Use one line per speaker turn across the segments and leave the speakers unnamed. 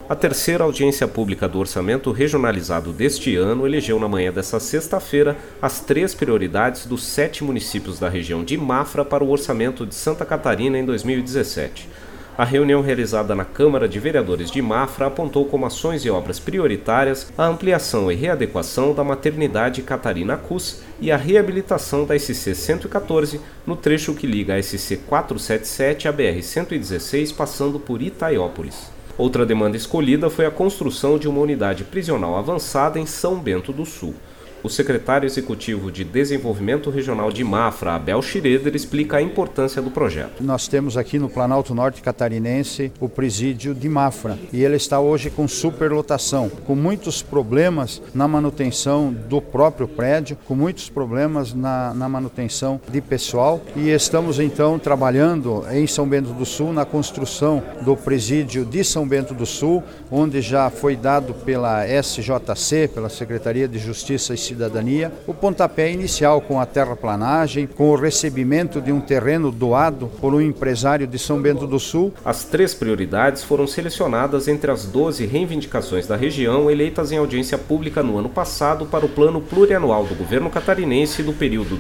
A terceira audiência pública do orçamento regionalizado deste ano elegeu na manhã desta sexta-feira as 3 prioridades dos 7 municípios da região de Mafra para o orçamento de Santa Catarina em 2017. A reunião realizada na Câmara de Vereadores de Mafra apontou como ações e obras prioritárias a ampliação e readequação da maternidade Catarina Cus e a reabilitação da SC-114 no trecho que liga a SC-477 à BR-116 passando por Itaiópolis. Outra demanda escolhida foi a construção de uma unidade prisional avançada em São Bento do Sul. O secretário executivo de Desenvolvimento Regional de Mafra, Abel Schroeder, explica a importância do projeto.
Nós temos aqui no Planalto Norte Catarinense o presídio de Mafra e ele está hoje com superlotação, com muitos problemas na manutenção do próprio prédio, com muitos problemas na manutenção de pessoal e estamos então trabalhando em São Bento do Sul na construção do presídio de São Bento do Sul, onde já foi dado pela SJC, pela Secretaria de Justiça e Cidadania, o pontapé inicial com a terraplanagem, com o recebimento de um terreno doado por um empresário de São Bento do Sul.
As 3 prioridades foram selecionadas entre as 12 reivindicações da região eleitas em audiência pública no ano passado para o plano plurianual do governo catarinense do período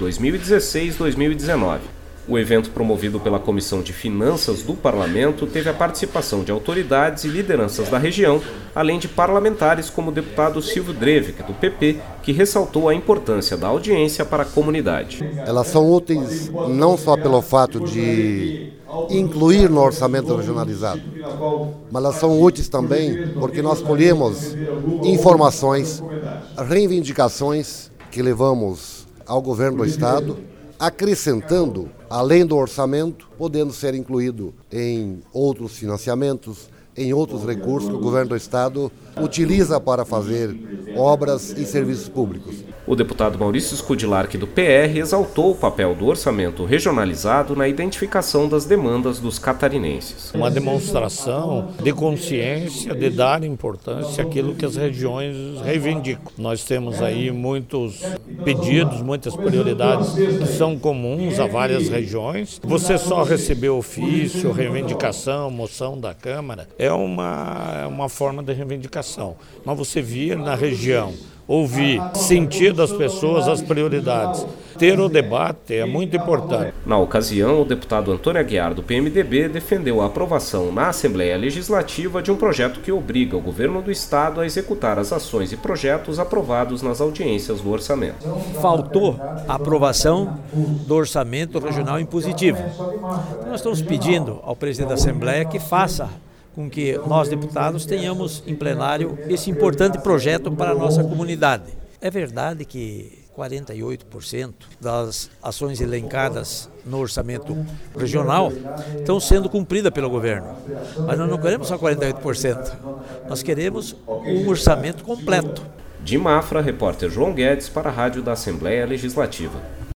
2016-2019. O evento, promovido pela Comissão de Finanças do Parlamento, teve a participação de autoridades e lideranças da região, além de parlamentares como o deputado Silvio Drevik, do PP, que ressaltou a importância da audiência para a comunidade.
Elas são úteis não só pelo fato de incluir no orçamento regionalizado, mas elas são úteis também porque nós colhemos informações, reivindicações que levamos ao governo do Estado, acrescentando, além do orçamento, podendo ser incluído em outros financiamentos, em outros recursos que o governo do Estado utiliza para fazer obras e serviços públicos.
O deputado Maurício Skudilark, do PR, exaltou o papel do orçamento regionalizado na identificação das demandas dos catarinenses.
Uma demonstração de consciência, de dar importância àquilo que as regiões reivindicam. Nós temos aí muitos pedidos, muitas prioridades que são comuns a várias regiões. Você só receber ofício, reivindicação, moção da Câmara, é uma forma de reivindicação. Mas você vir na região, ouvir, sentir das pessoas as prioridades, ter o debate é muito importante.
Na ocasião, o deputado Antônio Aguiar, do PMDB, defendeu a aprovação na Assembleia Legislativa de um projeto que obriga o governo do Estado a executar as ações e projetos aprovados nas audiências do orçamento.
Faltou a aprovação do orçamento regional impositivo. Nós estamos pedindo ao presidente da Assembleia que faça com que nós, deputados, tenhamos em plenário esse importante projeto para a nossa comunidade. É verdade que 48% das ações elencadas no orçamento regional estão sendo cumpridas pelo governo. Mas nós não queremos só 48%, nós queremos um orçamento completo.
De Mafra, repórter João Guedes para a Rádio da Assembleia Legislativa.